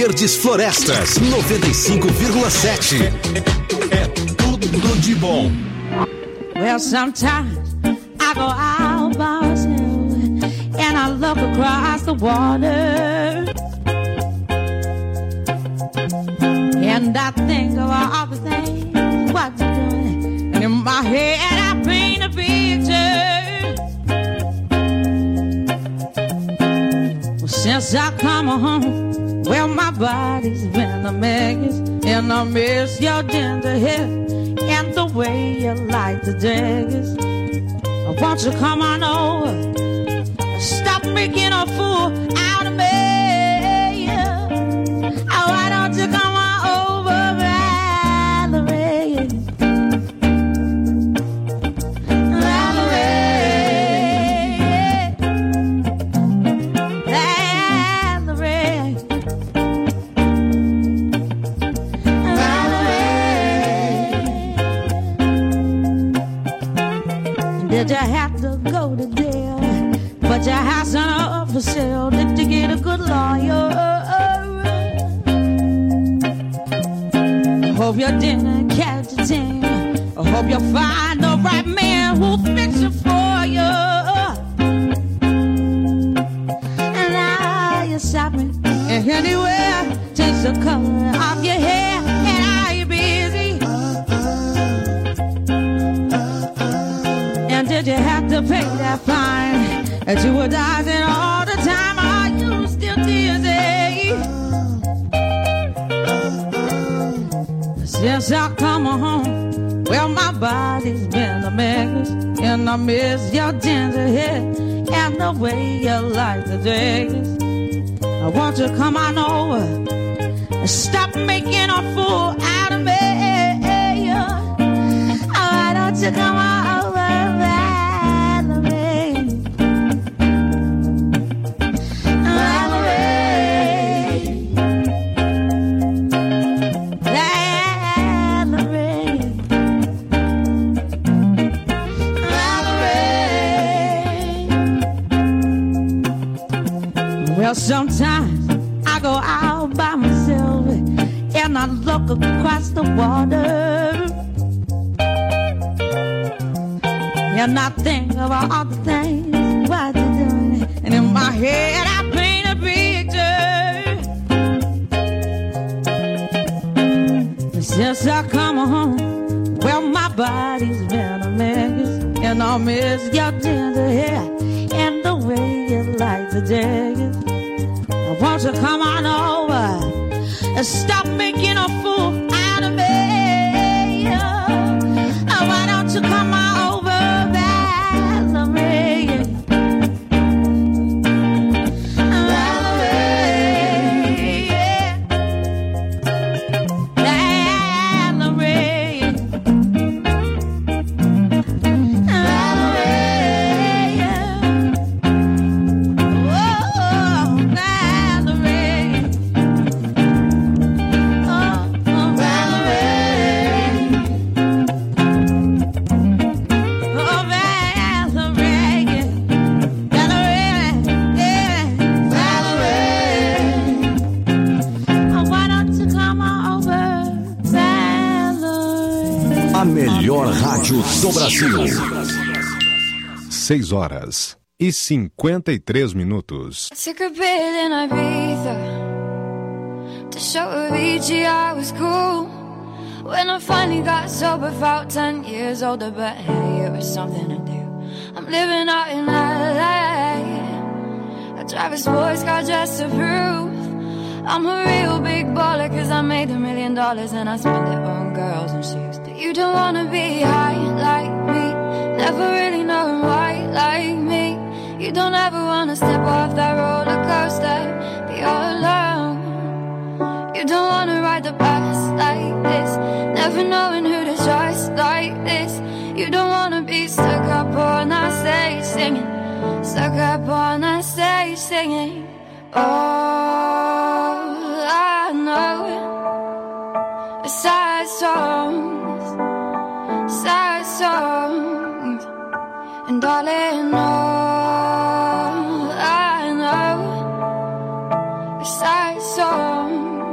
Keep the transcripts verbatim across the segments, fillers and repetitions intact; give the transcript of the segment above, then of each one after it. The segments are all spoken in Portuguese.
Verdes Florestas, noventa e cinco vírgula sete. É, é tudo de bom. Well, sometimes I go out by myself and I look across the water and I think of all the things what you're doing, and in my head I paint a picture. Well, since I come home, well, my body's been a mess, and I miss your ginger hair and the way you like the daggers. Won't you come on over? Stop making a fool out of me. Oh, why don't you come on over, Valerie? Valerie, Valerie, Valerie. Did you have to go to jail? But your house ain't up for sale. Did you get a good lawyer? Hope you didn't catch a thing. I hope you find the right man who'll fix it for you. And now you're shopping anywhere, change the color of your hair. And are you busy? And did you have to pay that fine that you were dodging all the time? Are you still dizzy? Since I come home, well, my body's been a mess, and I miss your ginger hair and the way you like the dress. I want you to come on over and stop making a fool out of me. Oh, why don't you come on over, Valerie? Well, sometimes I go out by myself and I look across the water and I think about all the things what you're doing, and in my head I paint a picture. Since I come home, well, my body's been a mess, and I miss your ginger hair and the way you like the daggers. Won't you come on over and stop making a fool out of me? Oh, why don't you come on over, Valerie? Valerie, Valerie, Valerie, oh, Valerie. A melhor rádio do Brasil. Seis horas e cinquenta e três minutos. Took a pill in Ibiza to show Avicii I was cool. When I finally got sober, felt ten years older, but hey, it was something to do. I'm living out in L A. I drive a sports car just to prove I'm a real big baller, cause I made a million dollars and I spend it on girls and shoes. But you don't wanna be high like me, never really knowing why like me. You don't ever wanna step off that roller coaster, be all alone. You don't wanna ride the bus like this, never knowing who to trust like this. You don't wanna be stuck up on that stage singing, stuck up on that stage singing. All I know is sad songs, sad songs. And darling, all I know is sad songs.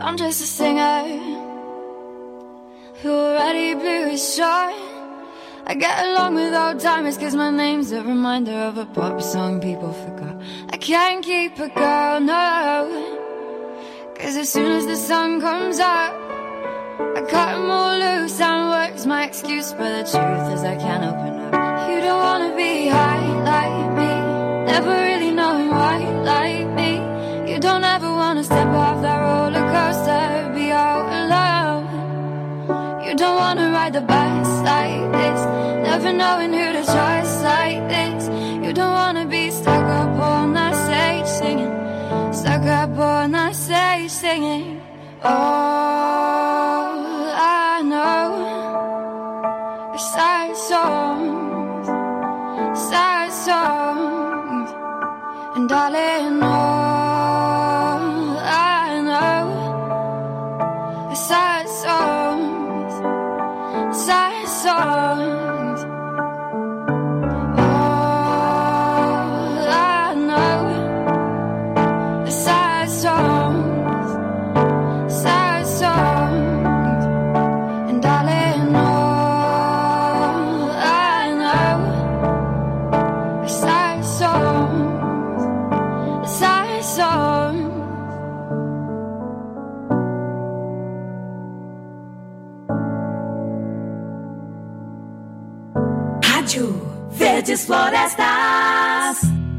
I'm just a singer who already blew his shot. I get along with old timers cause my name's a reminder of a pop song people forgot. I can't keep a girl, no, cause as soon as the sun comes up I cut them all loose and work's my excuse, but the truth is I can't open up. You don't wanna be high like me, never really knowing why like me. You don't ever wanna step off that roller coaster, be all alone. You don't wanna ride the bus like this, never knowing who to trust like this. You don't wanna be stuck up on that stage singing, stuck up on that stage singing. All I know is sad songs, sad songs, and darling, all I know is sad songs, sad songs. All I know is sad songs, sad songs, and darling, all I know is sad songs, sad songs. Rádio Verdes Florestas.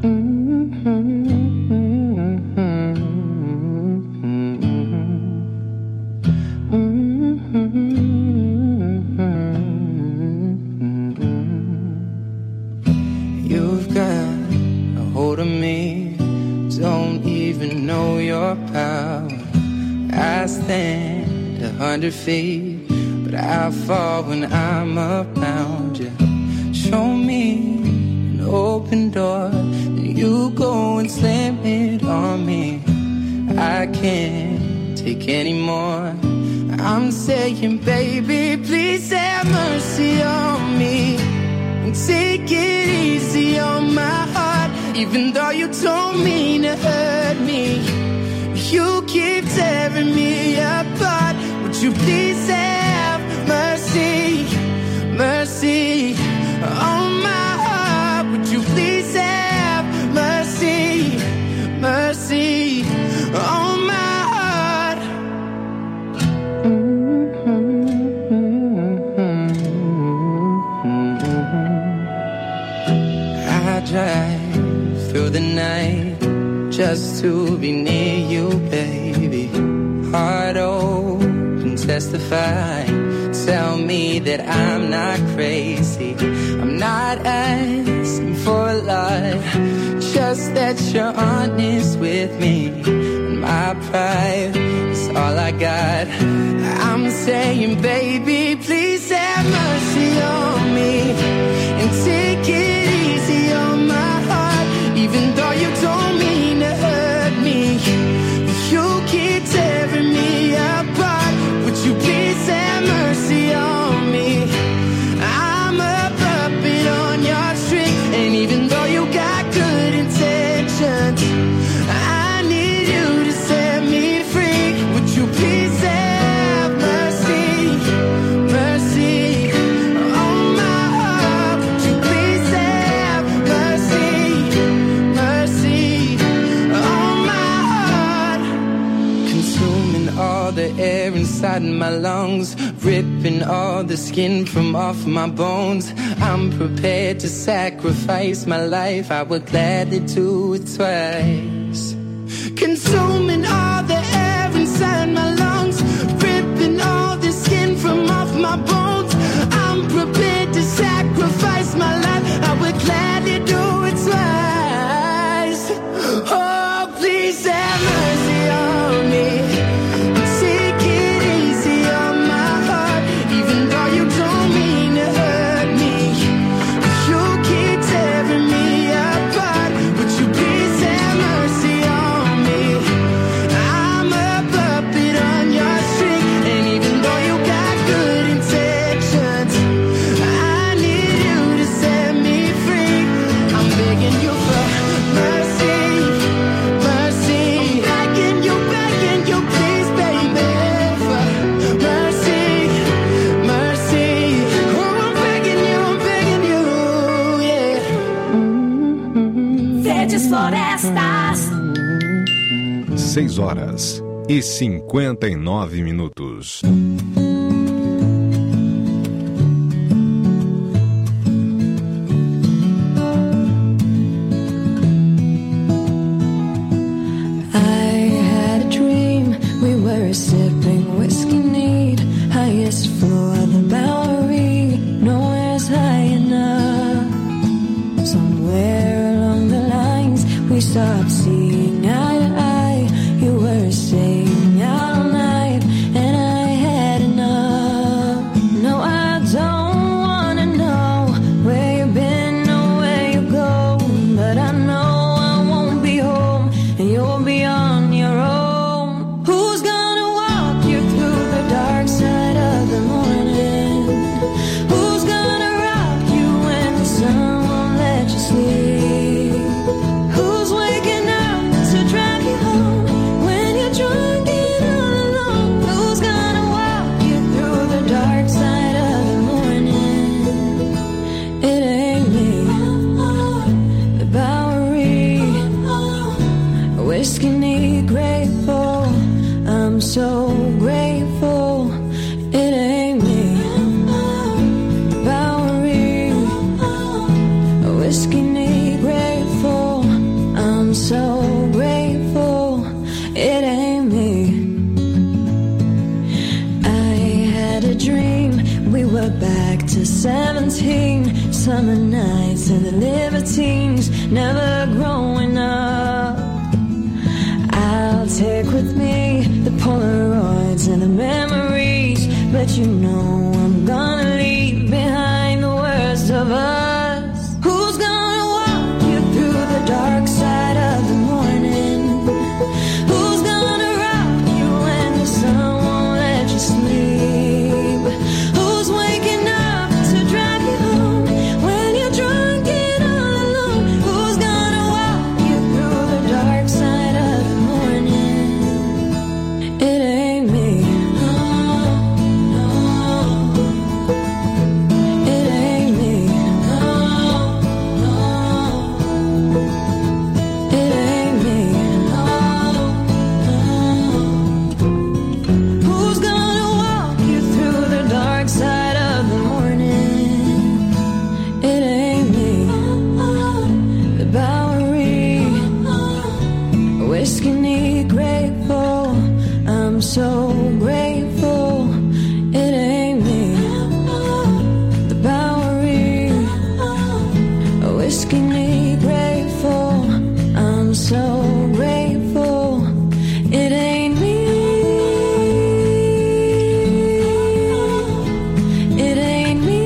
You've got a hold of me, don't even know your power. I stand a hundred feet, but I fall when I'm around you. Show me an open door, then you go and slam it on me. I can't take any more. I'm saying, baby, please have mercy on me and take it easy on my heart. Even though you don't mean to hurt me, you keep tearing me apart. Would you please have mercy, mercy on my heart? Would you please have mercy, mercy on my heart? I drive through the night just to be near you, baby. Heart open, testify. Tell me that I'm not crazy. I'm not asking for a lot, just that you're honest with me. And my pride is all I got. I'm saying, baby, please have mercy on me and take it easy on my heart. Even though you don't mean to hurt me, you keep tearing me apart. Would you please have mercy on me? I'm a puppet on your string, and even though you got good intentions, I need you to set me free. Would you please have mercy, mercy on my heart? Would you please have mercy, mercy on my heart? Consuming all the air inside my lungs, ripping all the skin from off my bones. I'm prepared to sacrifice my life, I would gladly do it twice. Consuming all the air inside my lungs, ripping all the skin from off my bones. I'm prepared to sacrifice my life, I would gladly do it twice. Oh, please have mercy on me. Take it easy on my heart. Even though you don't mean to hurt me, you keep tearing me apart. Would you please have mercy on me? I'm dezesseis horas e cinquenta e nove minutos. Sipping whiskey neat, highest floor of the Bowery, nowhere's high enough. Somewhere along the lines we stopped seeing eye to eye. You were staying out all night and I had enough. No, I don't wanna know where you've been or where you go, but I know I won't be home and you'll be on your own. Who's gonna dark side of the morning? Who's gonna rock you when the sun won't let you sleep? Who's waking up to drive you home when you're drunk and all alone? Who's gonna walk you through the dark side of the morning? It ain't me. The Bowery, whiskey neat, grateful. I'm so grateful. It ain't me. Bowery, whiskey neat, grateful. I'm so grateful. It ain't me. I had a dream. We were back to seventeen. Summer nights and the libertines. Never growing up. I'll take with me the Polaroids and the memories, but you know I'm gonna leave behind the worst of us. Who's gonna walk you through the dark side of the morning? Who's gonna rock you when the sun won't let you sleep? Who's waking up to drive you home when you're drunk and all alone? Who's gonna walk you through the dark side of the morning? It ain't me. No, no. It ain't me. No, no. It ain't me. No, no. Who's gonna walk you through the dark side of the morning? It ain't me. The Bowery, whiskey neat, grateful. I'm so grateful. It ain't me. The Bowery, whiskey neat, grateful. I'm so grateful. It ain't me. It ain't me.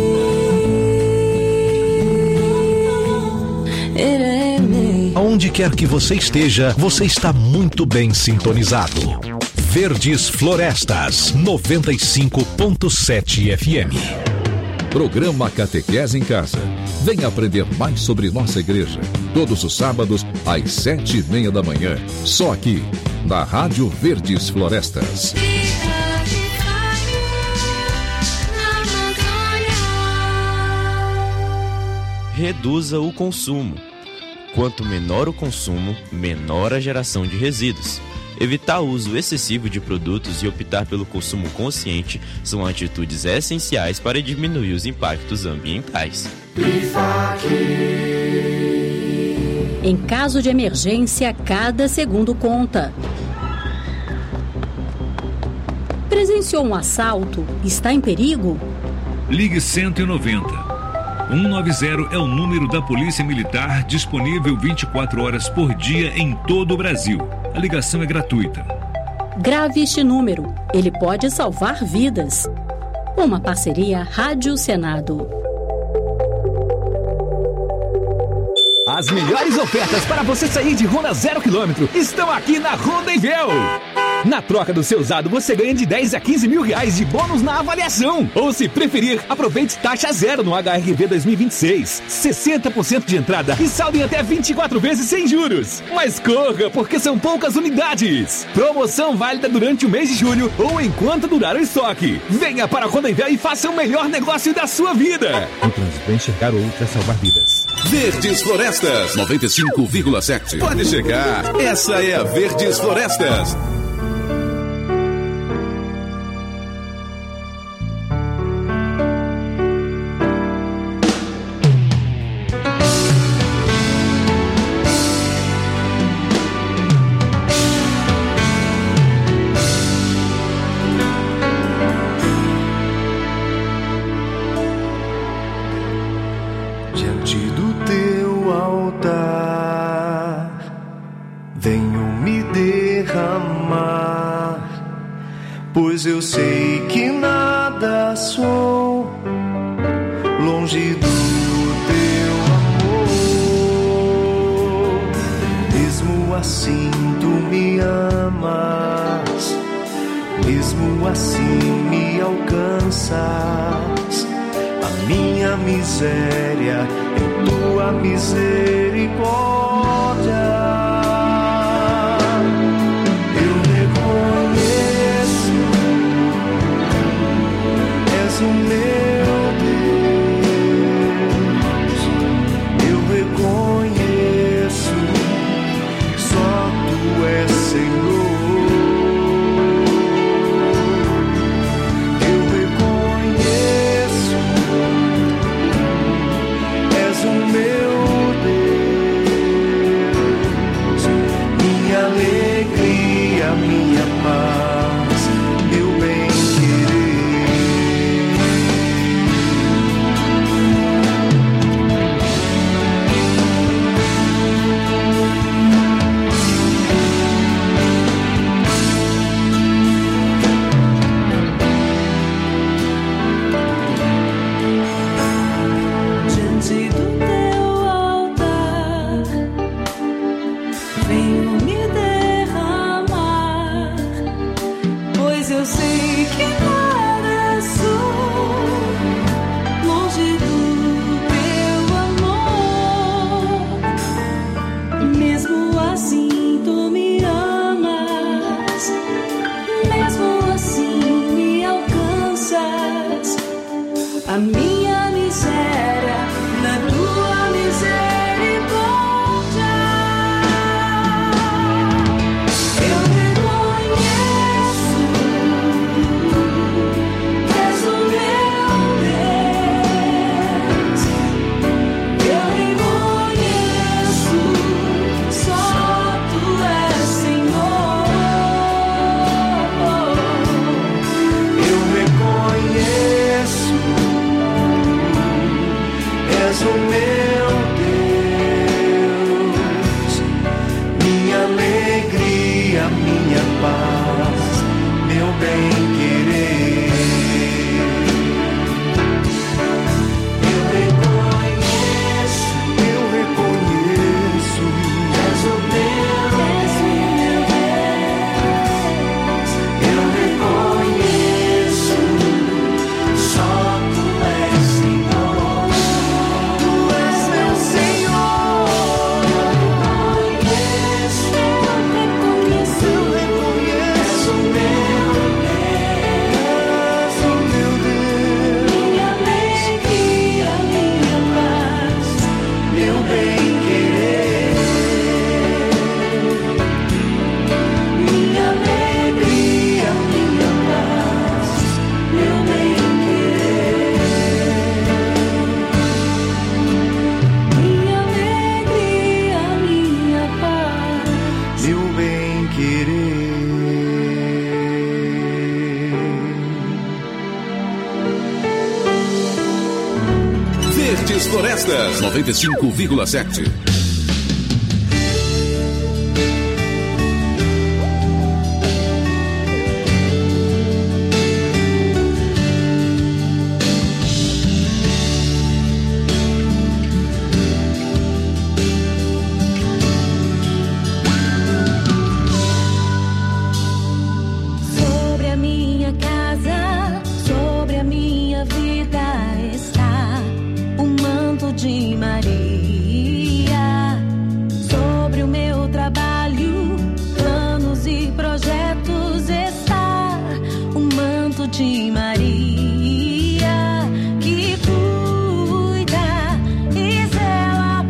It ain't me. Aonde quer que você esteja, você está muito bem sintonizado. Verdes Florestas, noventa e cinco ponto sete F M. Programa Catequese em Casa. Venha aprender mais sobre nossa igreja. Todos os sábados, às sete e meia da manhã. Só aqui, na Rádio Verdes Florestas. Reduza o consumo. Quanto menor o consumo, menor a geração de resíduos. Evitar o uso excessivo de produtos e optar pelo consumo consciente são atitudes essenciais para diminuir os impactos ambientais. Em caso de emergência, cada segundo conta. Presenciou um assalto? Está em perigo? Ligue cento e noventa. cento e noventa é o número da Polícia Militar, disponível vinte e quatro horas por dia em todo o Brasil. A ligação é gratuita. Grave este número, ele pode salvar vidas. Uma parceria Rádio Senado. As melhores ofertas para você sair de Honda zero quilômetro estão aqui na Honda Invel. Na troca do seu usado, você ganha de dez a quinze mil reais de bônus na avaliação. Ou, se preferir, aproveite taxa zero no H R V dois mil e vinte e seis. sessenta por cento de entrada e saldo em até vinte e quatro vezes sem juros. Mas corra, porque são poucas unidades. Promoção válida durante o mês de julho ou enquanto durar o estoque. Venha para a Honda Invel e faça o melhor negócio da sua vida. No trânsito, enxergar outro é salvar vidas. Verdes Florestas, noventa e cinco vírgula sete. Pode chegar, essa é a Verdes Florestas. Pois eu sei que nada sou longe do teu amor. Mesmo assim tu me amas, mesmo assim me alcanças. A minha miséria em tua misericórdia. O meu Deus, eu reconheço, só tu és Senhor. Eu reconheço, és o meu Deus, minha alegria, minha paz, meu bem. A minha miséria na tua misericórdia. Eu reconheço que és o meu Deus. Eu reconheço, só tu és Senhor. Eu reconheço, és o meu Deus, minha alegria, minha paz, meu bem-querer. Eu reconheço, eu reconheço, és o meu Deus. Eu reconheço, só tu és Senhor. Verdes Florestas, noventa e cinco vírgula sete. Sobre a minha casa, sobre a minha vida está o manto de Maria. Sobre o meu trabalho, planos e projetos está o manto de Maria, que cuida e zela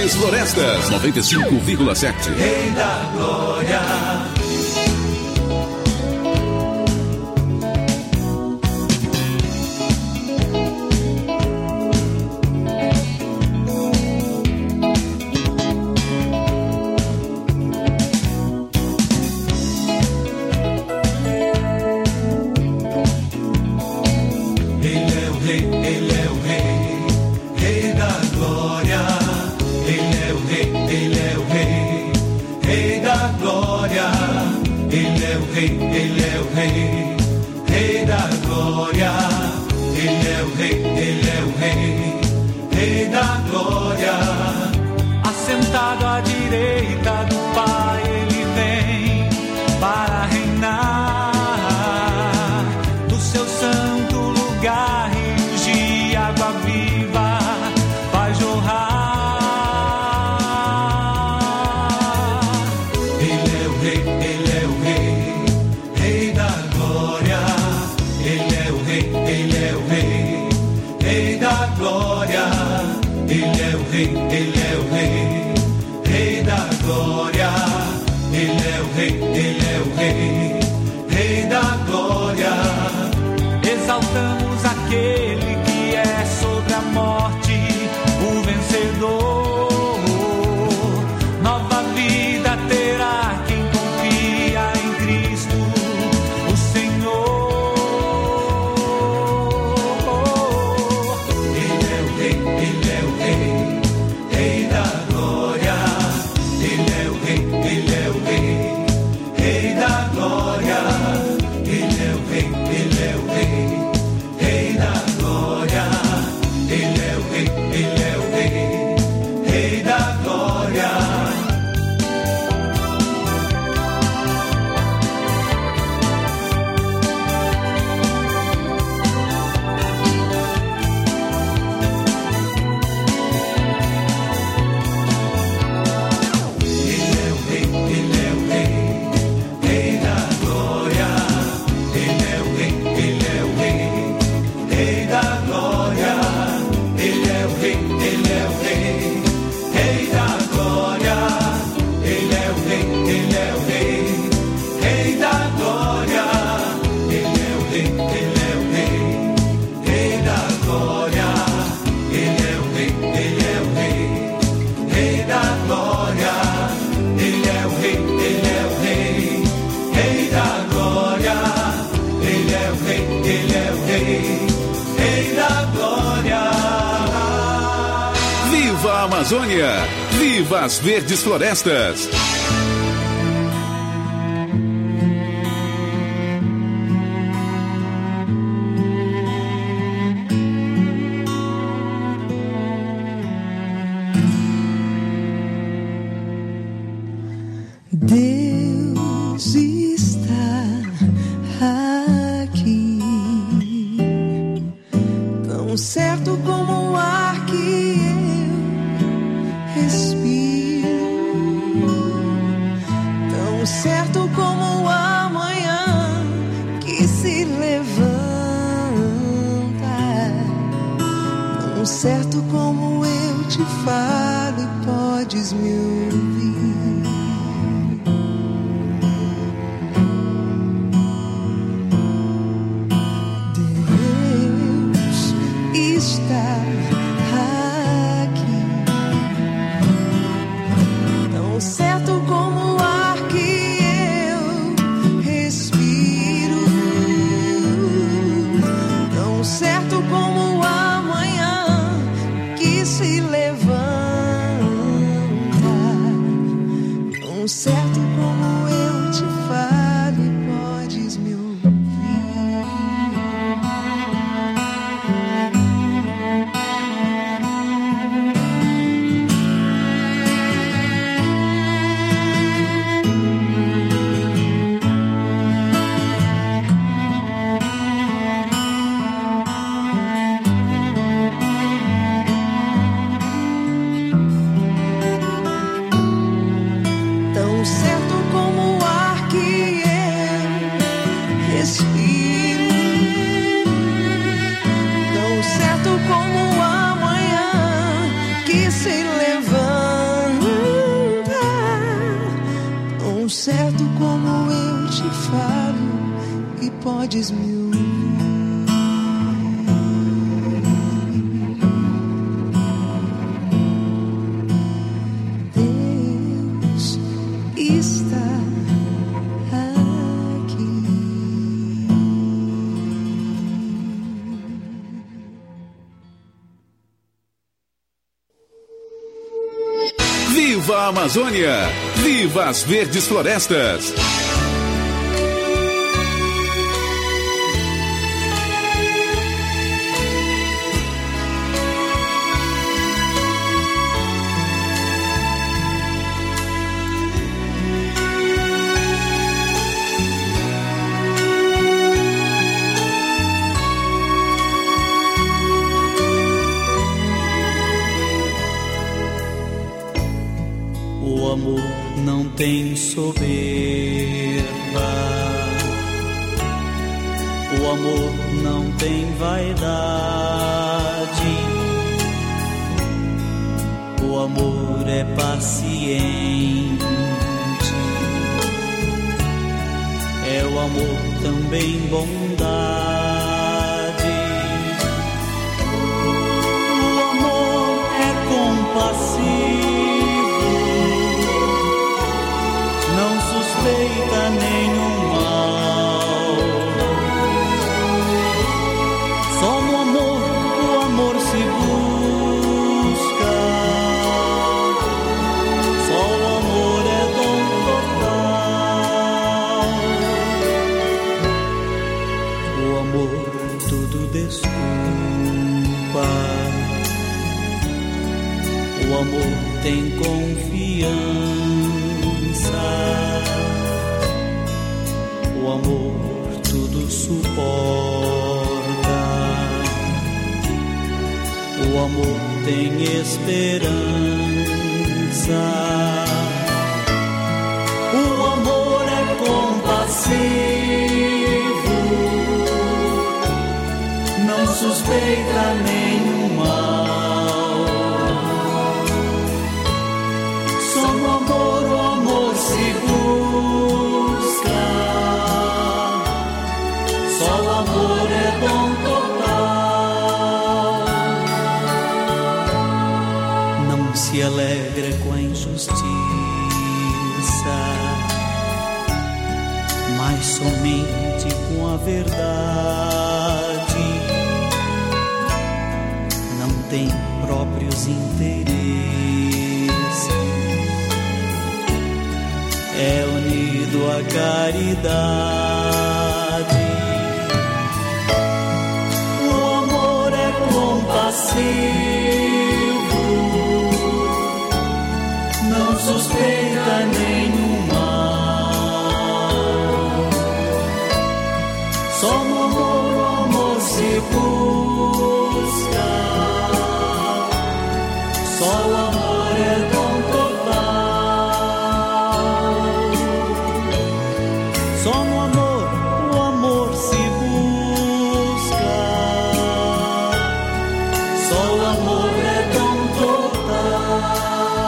Verdes Florestas, noventa e cinco vírgula sete. Rei da Glória. Assentado à direita do Pai, ele vem para reinar. Do seu santo lugar, rios de água viva vai jorrar. Ele é o rei, ele é o rei, rei da glória. Ele é o rei, ele é o rei, rei da glória. Ele é o rei, ele é o rei, rei da glória. Ele é o rei, ele é o rei, rei da glória. Exaltamos aquele que é sobre a morte, o vencedor. Nova vida terá quem confia em Cristo, o Senhor. Ele é o rei, ele é o rei, rei da glória. Ele é o rei, ele é o rei, rei da glória. Ele é o rei, ele é o rei, rei da glória. Ele é o rei, ele é o rei, rei da glória. Viva a Amazônia! Viva as Verdes Florestas! Deus está aqui, tão certo como o ar que eu respiro, tão certo como o amanhã que se levanta, tão certo como eu te falo e podes me ouvir. Está aqui, tão certo como o ar que eu respiro, tão certo como o amanhã que se levanta, tão certo como eu te falo e podes me ouvir. Como o amanhã que se levanta, podes me ouvir. Deus está aqui. Viva a Amazônia! Viva as verdes florestas! O amor não tem soberba, o amor não tem vaidade, o amor é paciente, é o amor também bondade, o amor é compassivo, não suspeita nenhum mal. Só no amor o amor se busca. Só o amor é dom total. O amor tudo desculpa. O amor tem confiança. O amor tudo suporta. O amor tem esperança. O amor é compassivo, não suspeita nenhum mal. Só no amor o amor se busca. Só o amor é dom total. Não se alegra com a injustiça, mas somente com a verdade. Não tem próprios interesses, é unido à caridade. O amor é compassivo, não suspeita nenhum mal. Só no amor o amor se busca. Só o amor é dom total. Só no amor o amor se busca. Só o amor é dom total.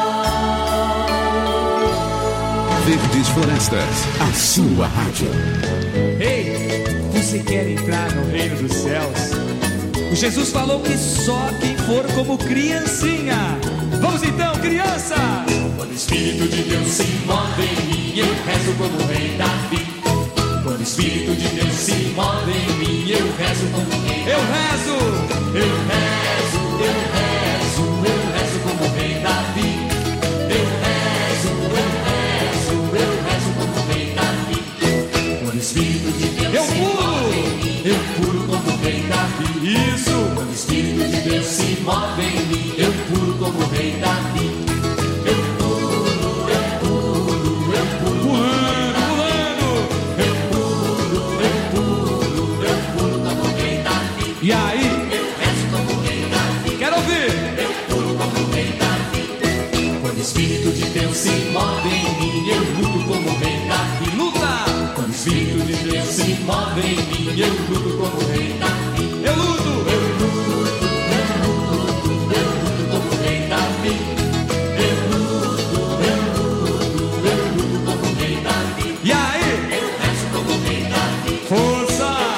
Verdes Florestas, a sua rádio. Ei, você quer entrar no reino dos céus? O Jesus falou que só quem for como criancinha. Vamos então, criança! Quando o Espírito de Deus se move em mim, eu rezo como o rei Davi. Quando o Espírito de Deus se move em mim, eu rezo como o rei Davi. Eu rezo! Eu rezo, eu rezo, eu rezo como o rei Davi. Eu rezo, eu rezo, eu rezo como o rei Davi. Quando o Espírito de Deus eu se pulo. move em mim, eu pulo como o rei Davi. Isso! Quando o Espírito de Deus se move em mim, eu pulo como o rei Davi. Eu pulo, eu pulo, eu pulo. Pulando, pulando. Eu pulo, eu pulo, eu pulo como o rei Davi. E aí? Eu rezo como o rei Davi. Quero ouvir. Eu pulo como o rei Davi. Quando o Espírito de Deus se move em mim, eu luto como o rei Davi. Luta! Quando o Espírito de Deus se move em mim, eu luto como o rei Davi. Eu luto! Eu luto, eu luto, eu luto como o rei Davi. Eu luto, eu luto, eu luto como o rei Davi. E aí? Eu rezo como o rei Davi. Força!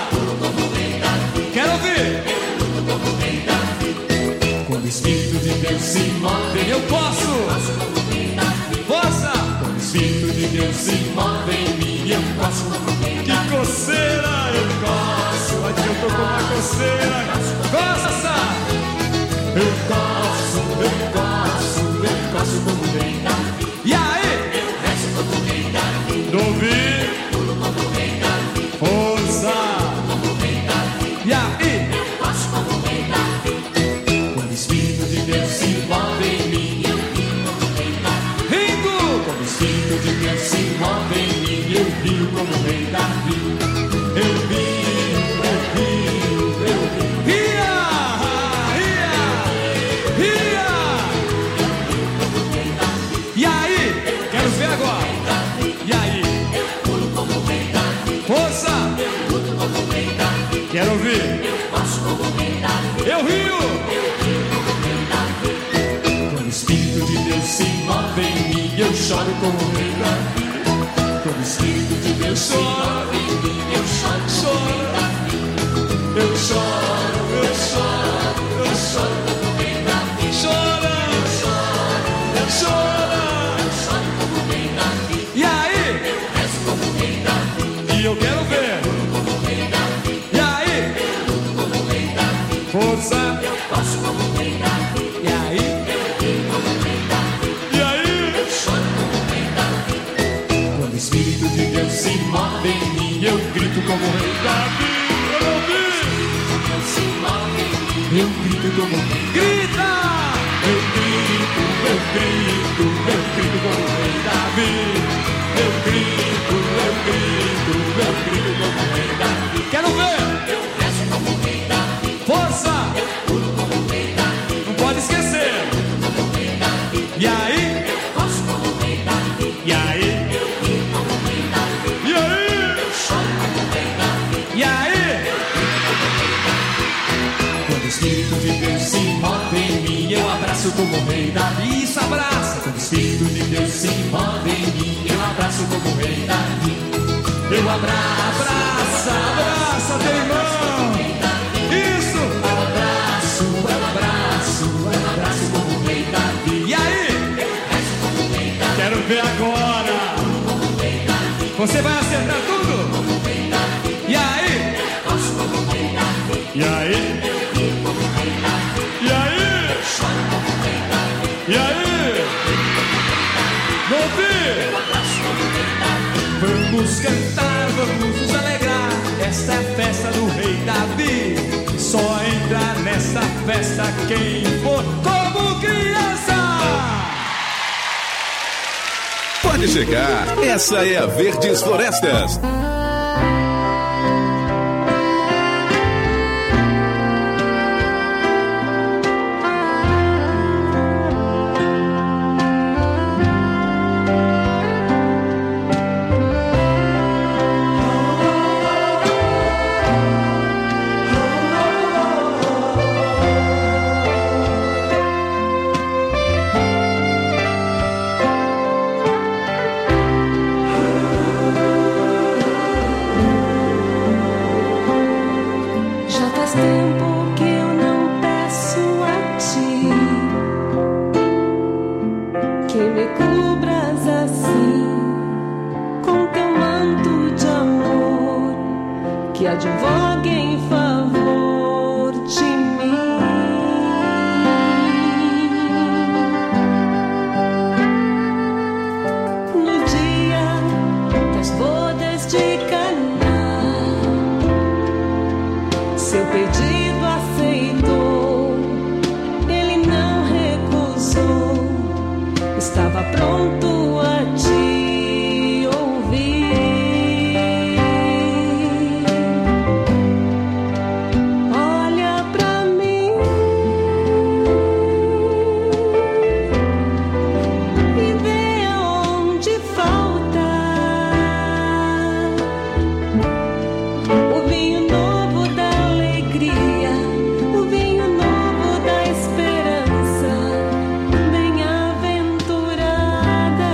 coceira, eu coço. Aqui eu tô com uma coceira. Coça! Eu coço, eu coço, eu coço como rei Davi. E aí? Eu rezo como rei Davi. Dovi. Pulo como rei Davi. Força. Como rei Davi. E aí? Eu coço como rei Davi. Quando o Espírito de Deus se move em mim, eu rio como rei Davi. Rindo! Quando o Espírito de Deus se move em mim, eu rio como rei Davi. Eu rio, eu rio, eu rio. Ria! Ria! Ria! E aí? Quero ver agora. E aí? Eu pulo como rei Davi. Força! Eu luto como rei Davi. Quero ouvir. Eu posso como rei Davi. Eu rio! Eu rio como rei Davi. Quando o Espírito de Deus se move em mim, eu choro como rei Davi. Quando o Espírito de Deus se move em mim, eu choro como rei Davi. Eu choro, eu choro, eu choro como rei Davi. Chora, eu choro, eu choro, eu choro como rei Davi. E aí? Eu rezo como rei Davi. E eu quero ver. Eu luto como rei Davi. E aí? Eu luto como rei Davi. Força. Eu posso como rei Davi. E aí? Eu rio como rei Davi. E aí? Eu choro como rei Davi. Quando o Espírito de Deus se move em mim, eu grito como rei Davi. Eu não vi. Deus se move em mim, eu grito como rei. Grita! Eu grito, eu grito, eu grito como rei Davi. Eu grito, eu grito, eu grito como rei Davi. Quero ver! Eu rezo como rei Davi. Força! Eu pulo como rei Davi. Não pode esquecer! Eu luto como rei Davi. E aí? Eu posso como rei Davi. E aí? Eu rio como rei Davi. E aí? Eu choro como rei Davi. E aí? Eu grito como rei Davi. Quando o Espírito de Deus se move em mim, eu abraço como rei Davi. Isso, abraça! Quando o Espírito de Deus se move em mim, eu abraço como rei Davi. Eu abraço, abraça, abraça teu irmão. Isso! Eu abraço, eu abraço, eu abraço como rei Davi. E aí? Eu rezo como rei Davi. Quero ver agora. Como rei Davi. Você vai acertar tudo? Como rei Davi. E aí? Eu posso como rei Davi. E aí? Eu rio como rei Davi. E aí? Eu choro como rei Davi. E aí? Vou ouvir. Eu abraço como rei Davi. Vamos cantar, vamos nos alegrar. Esta é a festa do rei Davi. Só entra nessa festa quem for como criança. Pode chegar, essa é a Verdes Florestas. Bem-aventurada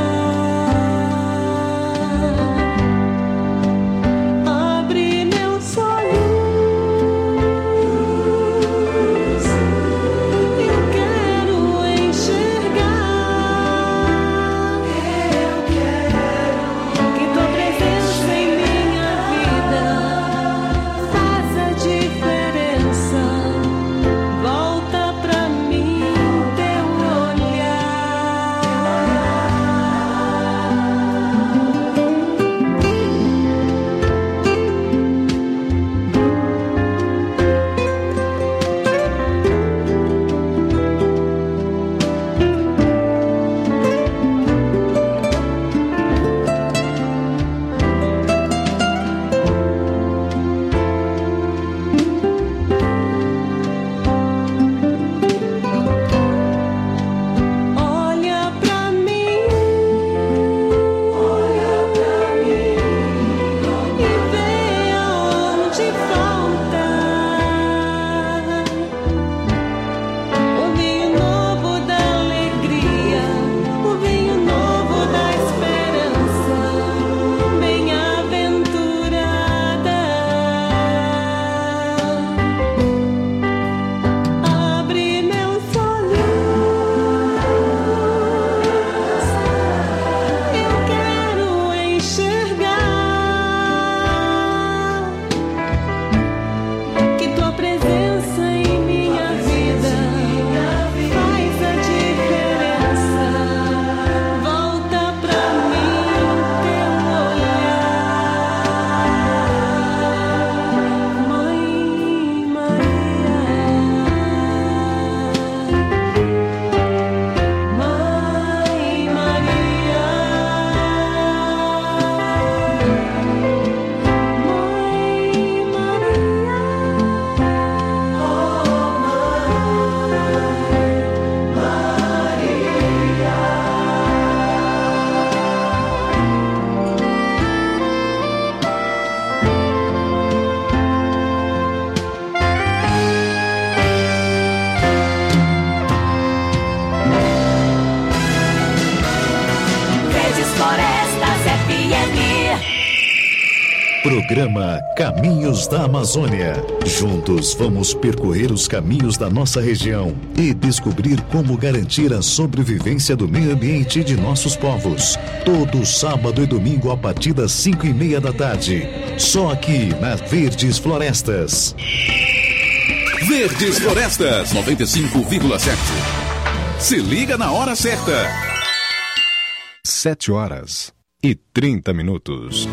Programa Caminhos da Amazônia. Juntos vamos percorrer os caminhos da nossa região e descobrir como garantir a sobrevivência do meio ambiente de nossos povos. Todo sábado e domingo a partir das cinco e meia da tarde. Só aqui na Verdes Florestas. Verdes Florestas noventa e cinco vírgula sete. Se liga na hora certa. Sete horas e trinta minutos.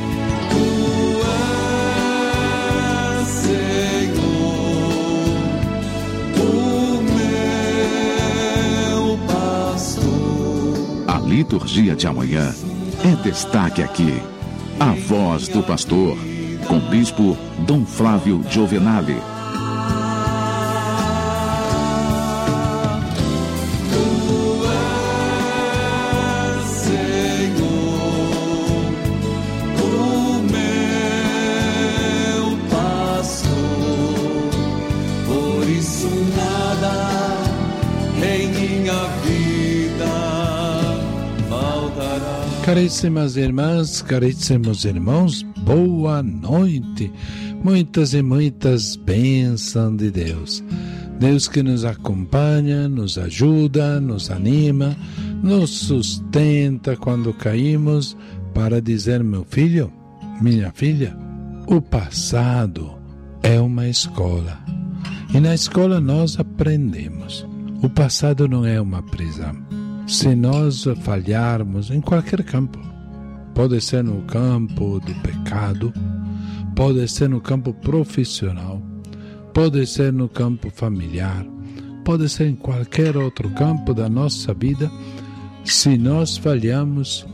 A liturgia de amanhã é destaque aqui. A Voz do Pastor, com o bispo Dom Flávio Giovenale. Caríssimas irmãs, caríssimos irmãos, boa noite. Muitas e muitas bênçãos de Deus. Deus que nos acompanha, nos ajuda, nos anima, nos sustenta quando caímos, para dizer: meu filho, minha filha, o passado é uma escola. E na escola nós aprendemos. O passado não é uma prisão. Se nós falharmos em qualquer campo, pode ser no campo do pecado, pode ser no campo profissional, pode ser no campo familiar, pode ser em qualquer outro campo da nossa vida, se nós falhamos,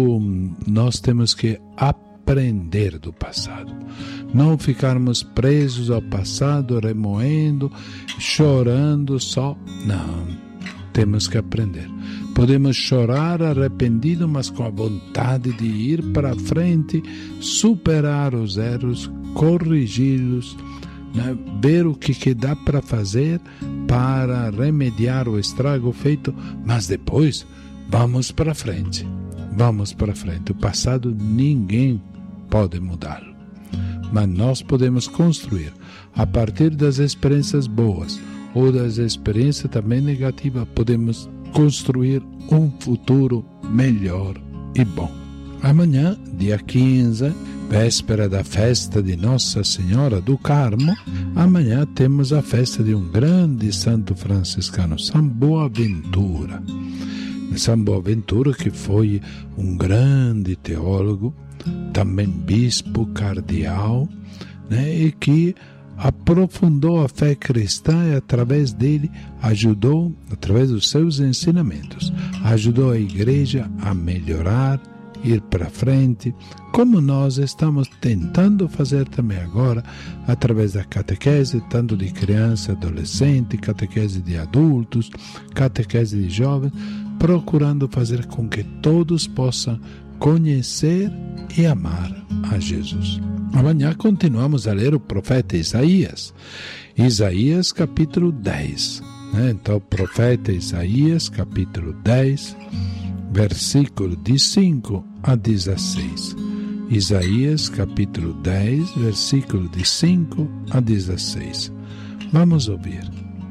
nós temos que aprender do passado. Não ficarmos presos ao passado, remoendo, chorando só. Não, temos que aprender. Podemos chorar arrependido, mas com a vontade de ir para frente, superar os erros, corrigi-los, né? Ver o que, que dá para fazer para remediar o estrago feito, mas depois vamos para frente. Vamos para frente. O passado ninguém pode mudá-lo, mas nós podemos construir a partir das experiências boas ou das experiências também negativas. Podemos construir um futuro melhor e bom. Amanhã, dia quinze, véspera da festa de Nossa Senhora do Carmo, amanhã temos a festa de um grande santo franciscano, São Boaventura. São Boaventura, que foi um grande teólogo, também bispo, cardeal, né, e que aprofundou a fé cristã e através dele ajudou, através dos seus ensinamentos, ajudou a igreja a melhorar, ir para frente, como nós estamos tentando fazer também agora, através da catequese, tanto de criança, adolescente, catequese de adultos, catequese de jovens, procurando fazer com que todos possam conhecer e amar a Jesus. Amanhã continuamos a ler o profeta Isaías. Isaías capítulo dez. Né? Então, o profeta Isaías capítulo dez, versículo de cinco a dezesseis. Isaías capítulo dez, versículo de cinco a dezesseis. Vamos ouvir.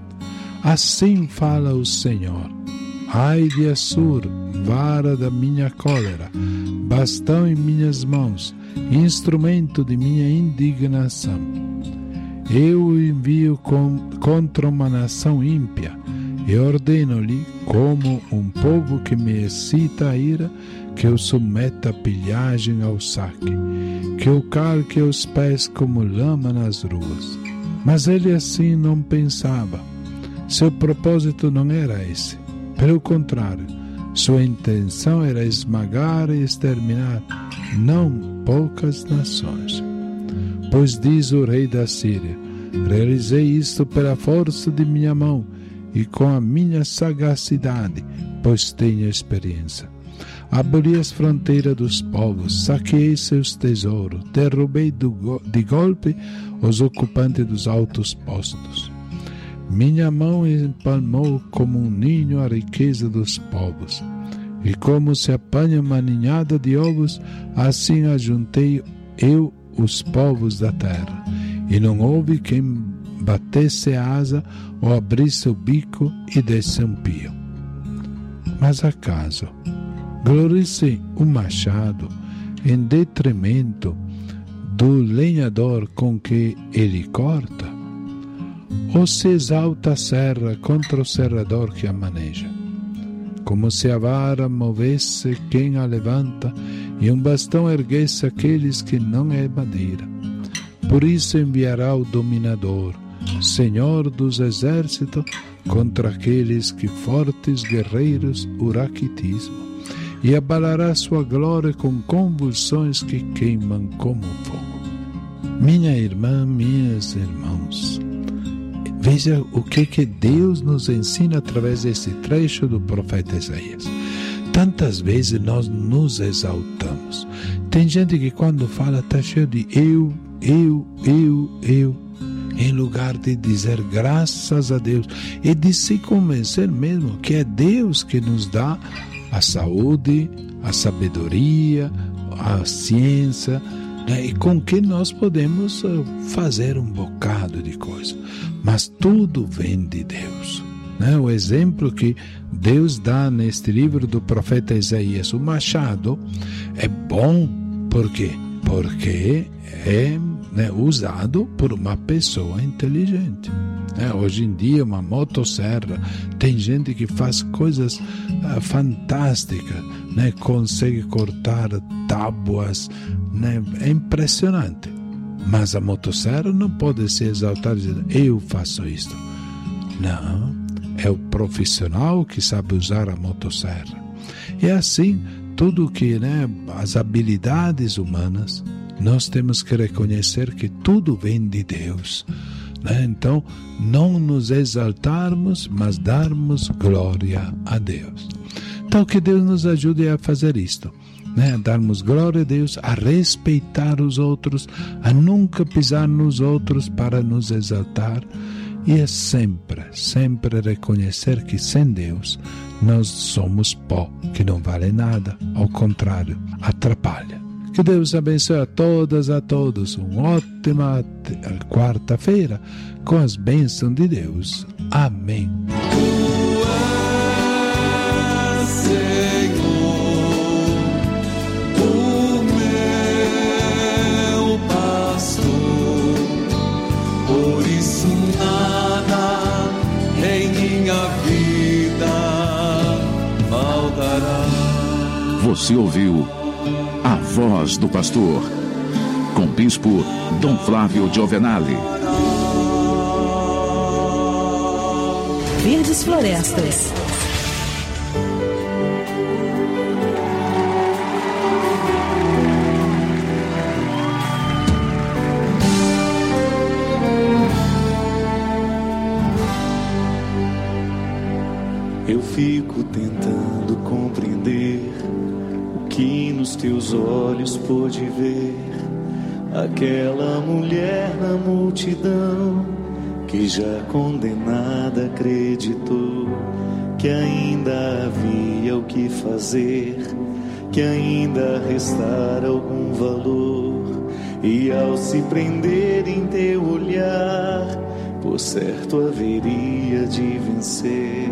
Assim fala o Senhor: ai de Assur, vara da minha cólera, bastão em minhas mãos, instrumento de minha indignação. Eu o envio com, contra uma nação ímpia, e ordeno-lhe, como um povo que me excita a ira, que eu submeta a pilhagem ao saque, que eu calque os pés como lama nas ruas. Mas ele assim não pensava. Seu propósito não era esse. Pelo contrário, sua intenção era esmagar e exterminar não poucas nações. Pois diz o rei da Síria: realizei isto pela força de minha mão e com a minha sagacidade, pois tenho experiência. Aboli as fronteiras dos povos, saqueei seus tesouros, derrubei do, de golpe os ocupantes dos altos postos. Minha mão empalmou como um ninho a riqueza dos povos, e como se apanha uma ninhada de ovos, assim ajuntei eu os povos da terra, e não houve quem batesse a asa ou abrisse o bico e desse um pio. Mas acaso glorie-se o machado em detrimento do lenhador com que ele corta? Ou se exalta a serra contra o serrador que a maneja? Como se a vara movesse quem a levanta e um bastão erguesse aqueles que não é madeira. Por isso enviará o dominador, Senhor dos exércitos, contra aqueles que fortes guerreiros o raquitismo, e abalará sua glória com convulsões que queimam como fogo. Minha irmã, minhas irmãos, veja o que, que Deus nos ensina através desse trecho do profeta Isaías. Tantas vezes nós nos exaltamos. Tem gente que quando fala está cheio de eu, eu, eu, eu, em lugar de dizer graças a Deus e de se convencer mesmo que é Deus que nos dá a saúde, a sabedoria, a ciência, né? E com que nós podemos fazer um bocado de coisa. Mas tudo vem de Deus. Né? O exemplo que Deus dá neste livro do profeta Isaías, o machado, é bom. Por quê? Porque é, né, usado por uma pessoa inteligente. É, hoje em dia, uma motosserra, tem gente que faz coisas uh, fantásticas, né? Consegue cortar tábuas, né? É impressionante. Mas a motosserra não pode se exaltar dizendo, eu faço isto. Não, é o profissional que sabe usar a motosserra. E assim, tudo que, né, as habilidades humanas, nós temos que reconhecer que tudo vem de Deus. Né? Então, não nos exaltarmos, mas darmos glória a Deus. Então, que Deus nos ajude a fazer isto. Né? A darmos glória a Deus, a respeitar os outros, a nunca pisar nos outros para nos exaltar. E é sempre, sempre reconhecer que sem Deus nós somos pó, que não vale nada. Ao contrário, atrapalha. Que Deus abençoe a todas, a todos. Uma ótima quarta-feira com as bênçãos de Deus. Amém. Você ouviu A Voz do Pastor, com Bispo Dom Flávio Giovenale. Verdes Florestas. Eu fico tentando compreender o que nos teus olhos pôde ver. Aquela mulher na multidão que já condenada acreditou que ainda havia o que fazer, que ainda restara algum valor. E ao se prender em teu olhar, por certo haveria de vencer.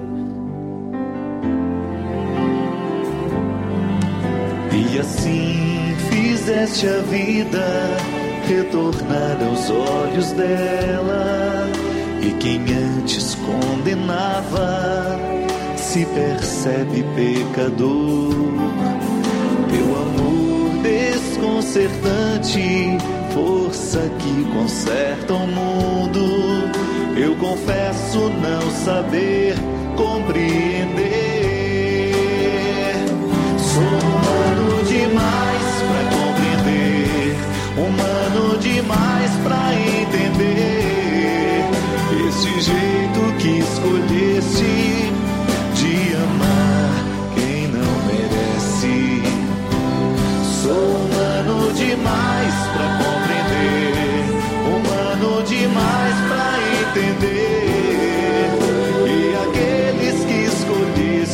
E assim fizeste a vida retornar aos olhos dela, e quem antes condenava se percebe pecador. Teu amor desconcertante, força que conserta o mundo, eu confesso não saber compreender. Sou humano demais pra compreender, humano demais pra entender esse jeito que escolheste de amar quem não merece. Sou humano demais pra compreender, humano demais pra entender que aqueles que escolheste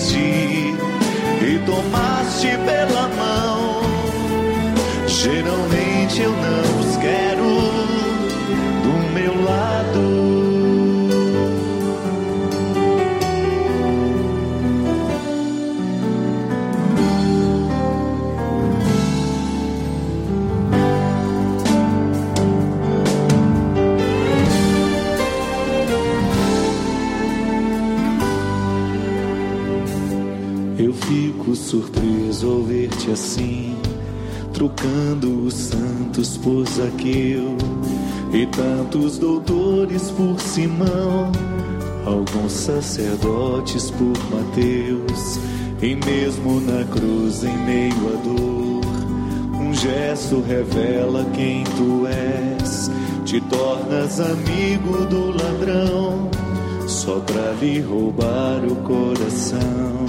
fico surpreso ao ver-te assim, trocando os santos por Zaqueu e tantos doutores por Simão, alguns sacerdotes por Mateus, e mesmo na cruz em meio à dor, um gesto revela quem tu és. Te tornas amigo do ladrão só pra lhe roubar o coração.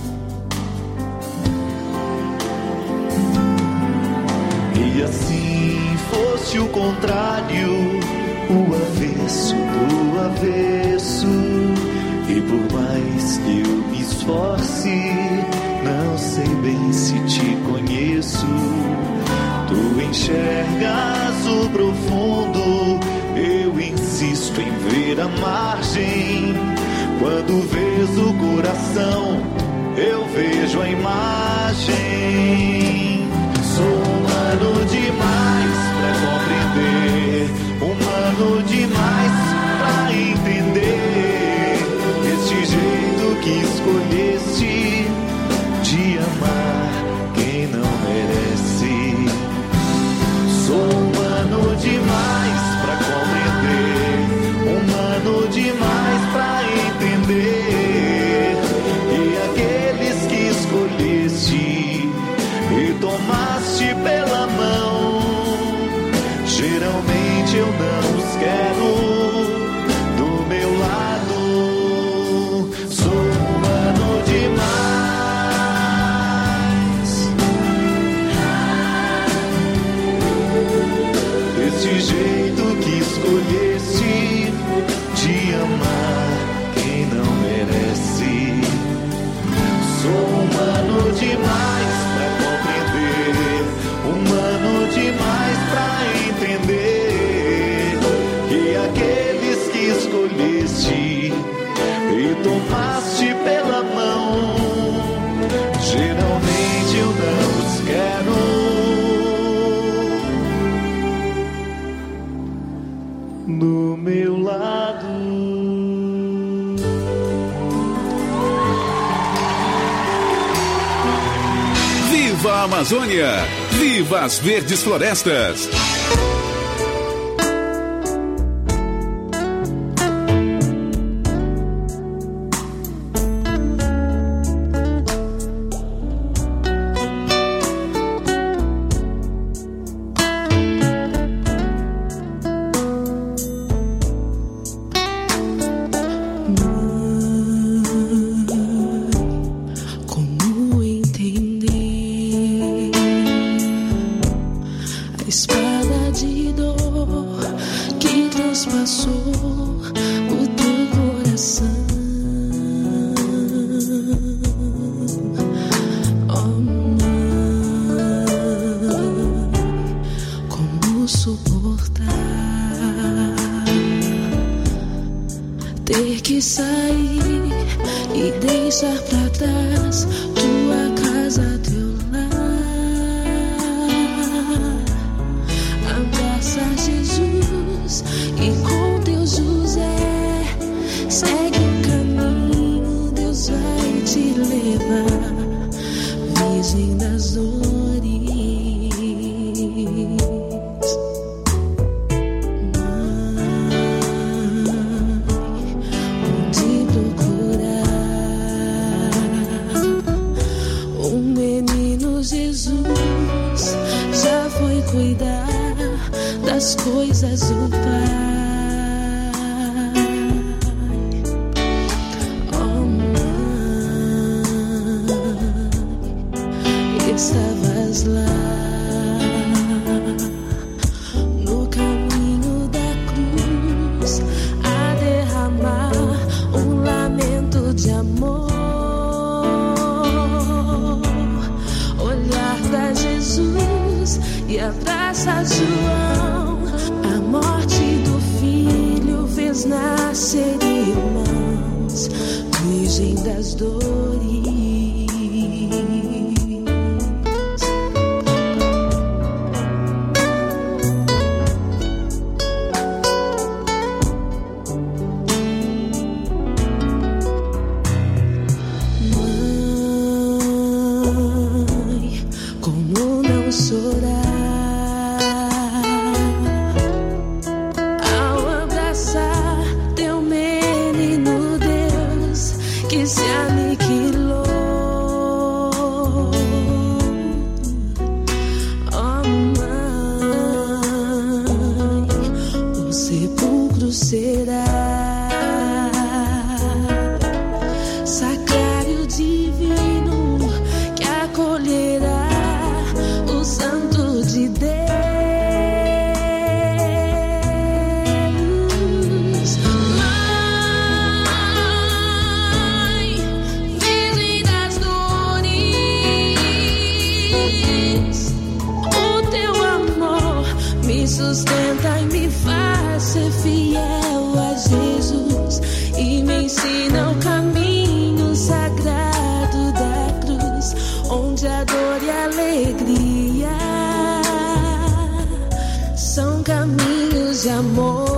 E assim fosse o contrário, o avesso do avesso, e por mais que eu me esforce, não sei bem se te conheço. Tu enxergas o profundo, eu insisto em ver a margem. Quando vês o coração, eu vejo a imagem. Sou humano demais pra compreender, humano demais pra entender este jeito que escolheste de amar quem não merece. Sou humano demais pra compreender, humano demais pra entender que aqueles que escolheste e tomaste pela mão, geralmente eu não os quero do meu lado. Sou humano demais. Esse jeito que escolheste de amar quem não merece. Sou humano demais pra compreender, humano demais pra entender que aqueles que escolheste e tomaste pela mão, geralmente eu não os quero do meu lado. Viva a Amazônia! Viva as verdes florestas! sepulcro será sacrário divino que acolherá o santo de Deus. Mãe, virgem das dores, o teu amor me sustenta e me faz ser fiel a Jesus e me ensina o caminho sagrado da cruz, onde a dor e a alegria são caminhos de amor.